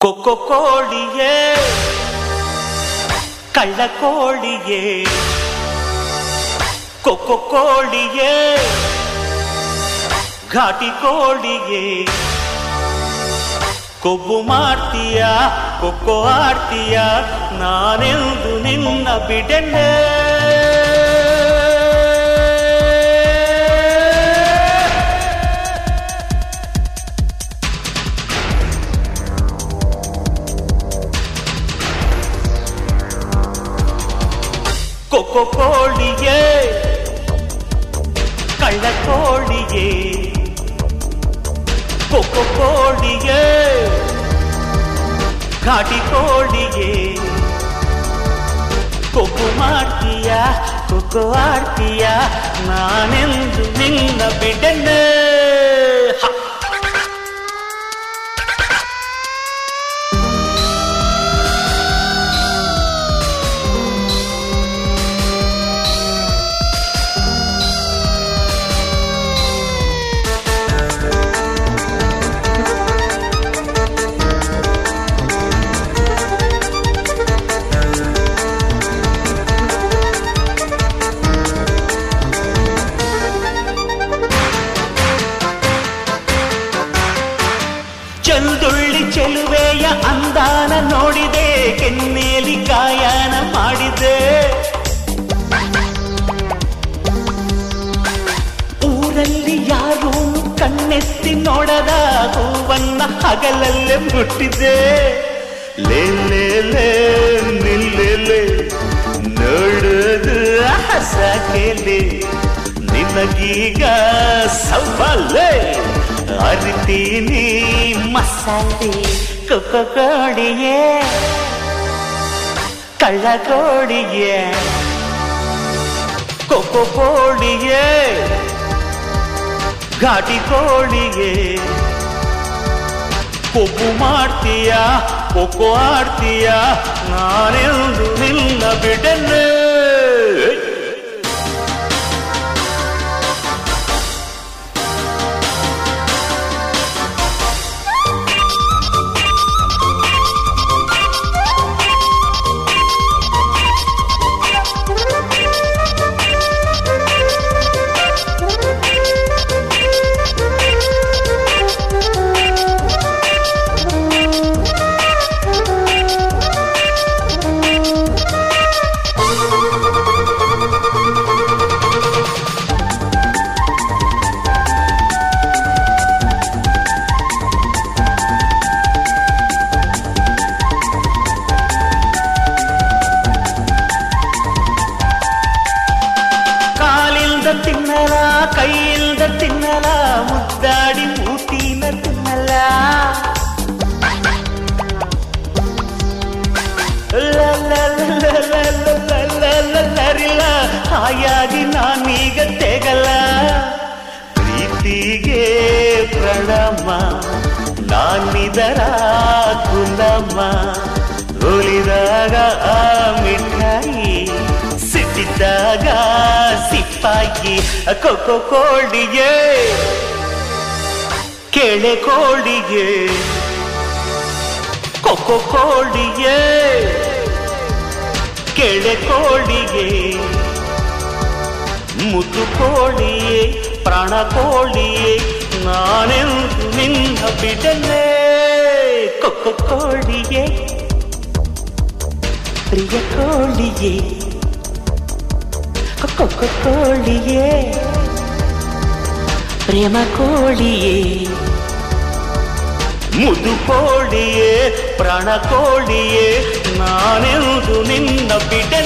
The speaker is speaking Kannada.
ಕೊಕ್ಕೊ ಕೋಳಿಯೇ ಕಳ್ಳ ಕೋಳಿಯೇ ಕೊಕ್ಕೊ ಕೋಳಿಯೇ ಘಾಟಿ ಕೋಳಿಯೇ ಕೊಬ್ಬು ಮಾಡ್ತೀಯ ಕೊಕ್ಕೊ ಆಡ್ತೀಯ ನಾನೆಂದು ನಿನ್ನ ಬಿಡೆನೆ ಕೊಕ್ಕೊ ಕೋಳಿಯೇ ಕಳ್ಳ ಕೋಳಿಯೇ ಕೊಕ್ಕೊ ಕೋಳಿಯೇ ಘಾಟಿ ಕೋಳಿಯೇ ಕೊಬ್ಬು ಮಾಡ್ತೀಯ ಕೊಕ್ಕೊ ಆಡ್ತೀಯ ನಾನೆಂದು ನಿನ್ನ ಬಿಡೆನೆ ಚಂದುಳ್ಳಿ ಚೆಲುವೆಯ ಅಂದಾನ ನೋಡಿದೆ ಕೆನ್ನೇಲಿ ಗಾಯನ ಮಾಡಿದೆ ಊರಲ್ಲಿ ಯಾರೂ ಕಣ್ಣೆತ್ತಿ ನೋಡದ ಹೂವನ್ನ ಹಗಲಲ್ಲೇ ಮುಟ್ಟಿದೆ ಲೇ ಲೇ ಲೇ ನಿಲ್ಲೆ ನೋಡೋದು ಹಸಕೆಲೆ ನಿನಗೀಗ ಸವಾಲೇ ಅರಿತೀನಿ ಮಸಾಲೆ ಕೊಕ್ಕೊ ಕೋಳಿಯೇ ಕಳ್ಳ ಕೋಳಿಯೇ ಕೊಕ್ಕೊ ಕೋಳಿಯೇ ಘಾಟಿ ಕೋಳಿಯೇ ಕೊಬ್ಬು ಮಾಡ್ತೀಯ ಕೊಕ್ಕೊ ಆಡ್ತೀಯ ನಾನೆಂದು ನಿನ್ನ ಬಿಡೆನೆ ತಿನ್ನಲ ಕೈಯಿಲ್ದ ತಿನ್ನಲ ಮುದ್ದಾಡಿ ಮೂತಿನ ತಿನ್ನಲ ಲರಿಲ್ಲ ಹಾಯಾಗಿ ನಾನೀಗ ತೆಗಲ ಪ್ರೀತಿಗೆ ಪ್ರಣಮ ನಾನಿದರ ಕುಲಮ್ಮ ಒಲಿದಾಗ ಆ ಮಿಠಾಯಿ ಸಿಟ್ಟಿದ್ದಾಗ ಸಿಪ್ಪಾಗಿ ಕೊಕ್ಕೊ ಕೋಳಿಯೇ ಕೇಳೆ ಕೋಳಿಯೇ ಕೊಕ್ಕೊ ಕೋಳಿಯೇ ಕೇಳೆ ಕೋಳಿಯೇ ಮುದ್ದು ಕೋಳಿಯೇ ಪ್ರಾಣ ಕೋಳಿಯೇ ನಾನೆಂದು ನಿನ್ನ ಬಿಡನೆ ಕೊಕ್ಕೊ ಕೋಳಿಯೇ ಪ್ರಿಯ ಕೋಳಿಯೇ ಕೊಕ್ಕೊ ಕೋಳಿಯೇ ಪ್ರೇಮ ಕೋಳಿಯೇ ಮುದು ಕೋಳಿಯೇ ಪ್ರಾಣ ಕೋಳಿಯೇ ನಾನೆಂದು ನಿನ್ನ ಬಿಡೆ